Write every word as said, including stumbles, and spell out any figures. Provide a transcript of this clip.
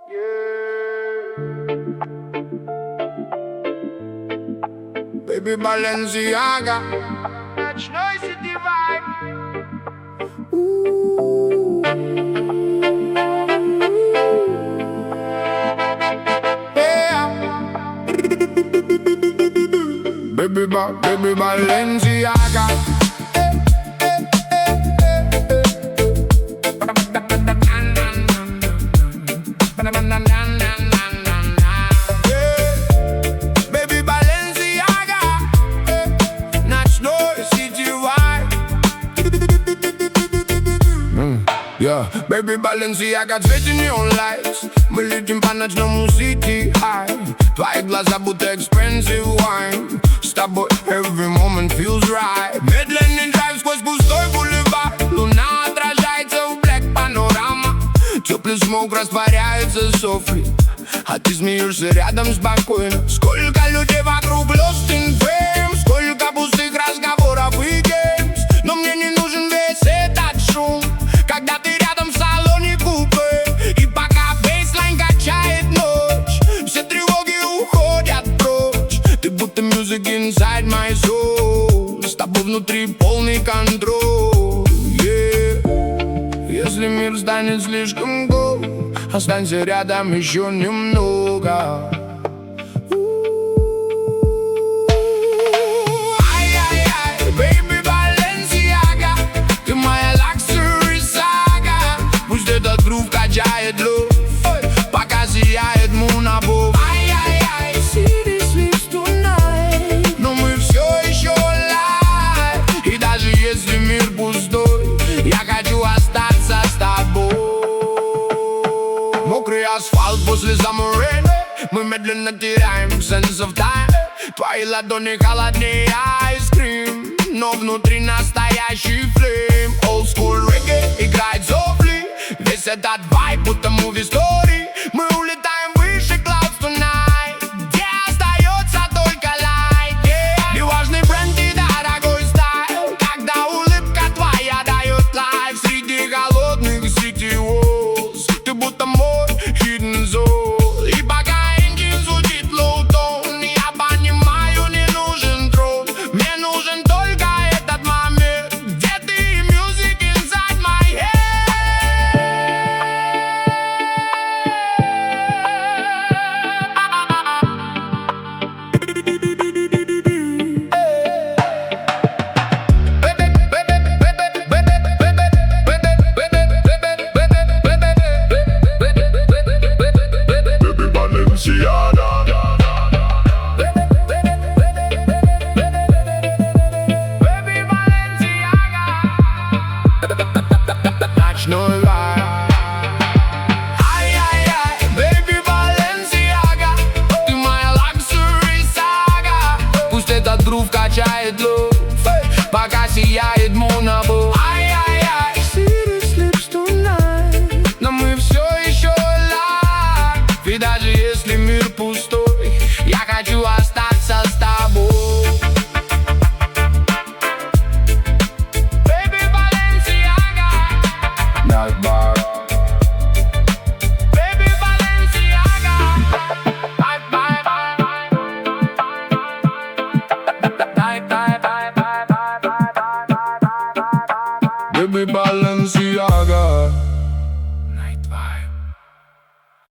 Baby Balenciaga, Nocной City Vibe. Ooh. Yeah. Baby ba, baby Balenciaga. Yeah, baby Balenciaga, цвете neon lights. Мы летим по ночному city high. Твои глаза будто expensive wine. С тобой every moment feels right. Медленный драйв сквозь пустой бульвар. Луна отражается в black панорама. Теплый смог растворяется софри. А ты смеешься рядом спокойно. Сколько людей вокруг lost in fame. Сколько пустых разговоров и games. Но мне не нужен весь этот шум, когда ты рядом в салоне купе. И пока бейслайн качает ночь, все тревоги уходят прочь. Ты будто music inside my soul. С тобой внутри полный контроль, yeah. Если мир станет слишком гол, останься рядом еще немного. Грув качает лук, пока сияет moon above. Ай-яй-яй, city sleeps tonight. Но мы все еще alive. И даже если мир пустой, я хочу остаться с тобой. Мокрый асфальт после summer rain. Мы медленно теряем sense of time. Твои ладони холоднее ice cream, но внутри настоящий flame. Old school reggae играет софли. Весь этот вайб, будто movie story.